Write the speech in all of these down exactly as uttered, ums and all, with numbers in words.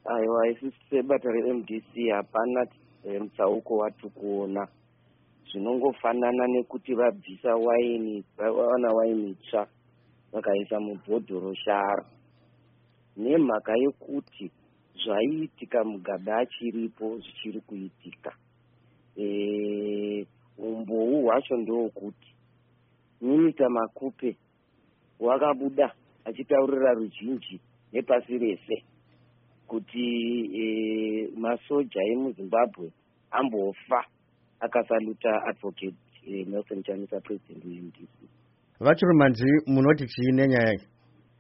Aiwa, isusu sebato re-M D C hapana mutsauko watikuona. Zvinongofanana nekuti vabvisa waini, vawana waini tsva vakaisa mubhodhoro sharo. Nemhaka yekuti zvaiitika Mugabe achiripo zvichiri kuitika. E, umbou hwacho ndokuti Minisita Makupe wakabuda achitaurira ruzhinji nepasi rese kuti e, masoja emuZimbabwe ambofa akasaluta advocate e, Nelson Chamisa, president we-M D C. Vachirumanzi munoti chiine nyaya iyi?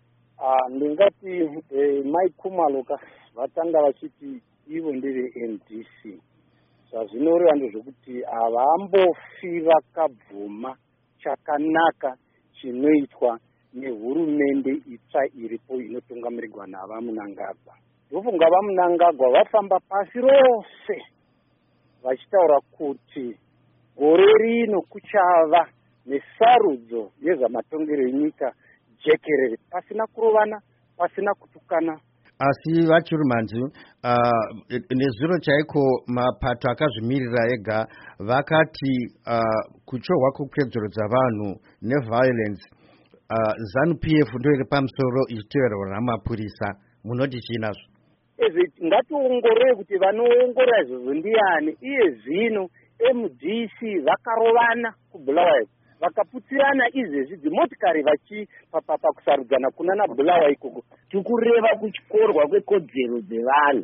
Ah, ndingati eh, Mike Khumalo vatanga vachiti ivo ndeve M D C. Zvazvinoreva ndezvekuti havambofi vakabvuma chakanaka chinoitwa nehurumende itsva iripo inotungamirigwa navaMunangagwa. Ndofunga vaMunangagwa vafamba pasi rose vachitaura kuti gore rino kuchava nesarudzo yezvamatongero enyika jekerere pasina kurovana, pasina kutukana. Asi Vachirumanzi, uh, nezviro chaiko mapato akazvimirira ega vakati uh, kuchohwa kwekedzero dzavanhu neviolence uh, ZANU P F ndo iri pamusoro ichiteverwa namapurisa. Munoti chinazvo? Ezi ngationgorore kuti vanoongorora izvozvo ndiani. Iye zvino M D C vakarovana kuBulawayo, vakaputirana izvezvi dzimotikari vachi pakusarudzana kuna naBulawayo ikoko. Tikureva kuchikorwa kwekodzero dzevanhu.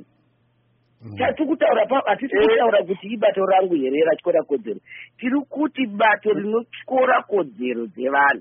Chatikutaura pa hatisi kutaura kuti ibato rangu here rachikora kodzero. Tiri kuti bato rinochikora kodzero dzevanhu.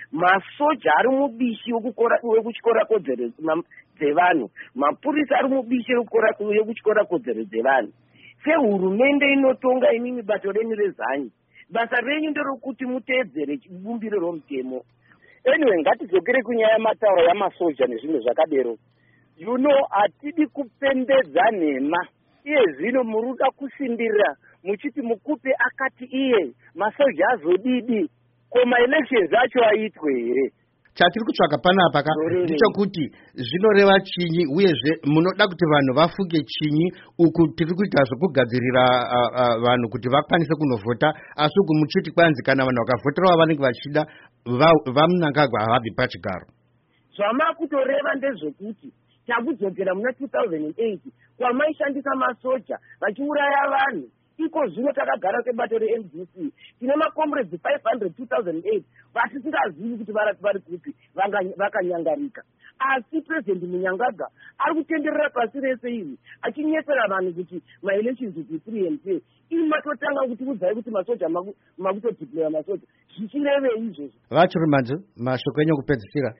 Masoja ari mubishi wekuchikora kodzero dzevanhu, mapurisa ari mubishi wekuchikora kodzero dzevanhu. Sehurumende inotonga imimi bato renyu rezanyi, basa renyu nderokuti muteedzere bumbiro romutemo. Anyway, ngatidzokere kunyaya yematauro yamasoja nezvimwe zvakadero. You know, hatidi kupendedza nhema. Iye zvino muruda kusimbirira muchiti Mukupe akati iye masoja azodidi, koma elections acho aitwe here. Chatiri kutsvaga panapa ndichokuti zvinoreva chinyi uyezve munoda kuti vanhu vafunge chinyi uku tiri kuita zvekugadzirira uh, uh, vanhu kuti vakwanise kunovhota, asi uku muchiti kwanzi kana vanhu vakavhoterawo vanenge vachida vaMunangagwa havabvi pachigaro. Zvamakutoreva ndezvekuti takudzokera muna two thousand eight kwamaishandisa masoja vachiuraya vanhu. Iko zvino takagara kwebato re-M D C tine makomrades five hundred two thousand eight vatisingazivi kuti vari kupi vakanyangarika. Asi president Munangagwa ari kutenderera pasi rese izvi achinyepera vanhu kuti maelections kuti free and fair. Ini matotanga kuti kudzai kuti masoja makutodeploya masoja zvichirevei izvozvo? Vachirumanzi, mashoko enyu kupedzisira.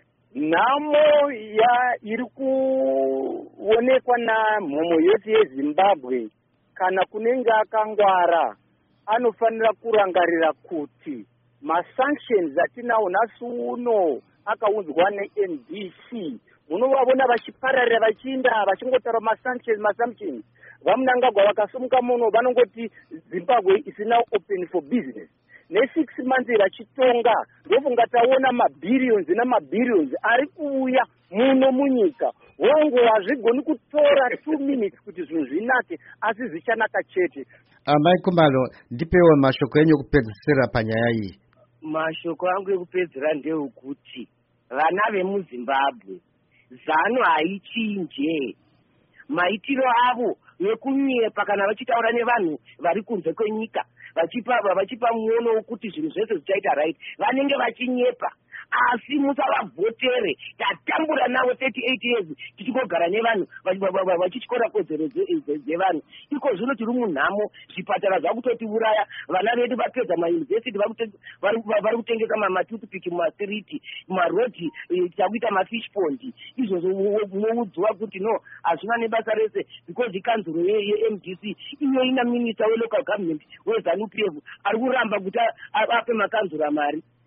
Nhamo ya iri kuonekwa namhomo yose yeZimbabwe kana kunenge akangwara anofanira kurangarira kuti masanctions atinawo nhasi uno akaunzwa ne-M D C munovavona vachipararira vachiinda vachingotaura masanctions masanctions. VaMunangagwa vakasumuka muno vanongoti Zimbabwe is now open for business. Ne-six months vachitonga ndofunga taona mabillions namabillions ari kuuya muno munyika. Hongo hazvigoni kutora two minutes kuti zvinhu zvinake asi zvichanaka chete. Amai Khumalo, ndipewo mashoko enyu kupedzisira panyaya iyi. Mashoko angu ekupedzisira ndeukuti vana vemuZimbabwe ZANU haichinje. Maitiro avo nekunyepa kana vachitaura nevanhu vari kunze kwenyika vachipa vachipa muono wekuti zvinhu zvese zvichaita right, vanenge vachinyepa. Asi musavavhotere, tatambura navo thirty-eight years tichigogara nevanhu vachichikora kodzero dzevanhu. Iko zvino tiri munhamo, zvipatara zvakutotiuraya, vana vedu vapedza mayunivhesiti vari kutengesa matoothpick mumasiriti, marodhi takuita mafish pond. Izvozvo moudzwa kuti no hazvina nebasa rese because ikanzuro ye-M D C iyo ina minista welocal government weZANU P F ari kuramba kuti ape makanzura mari.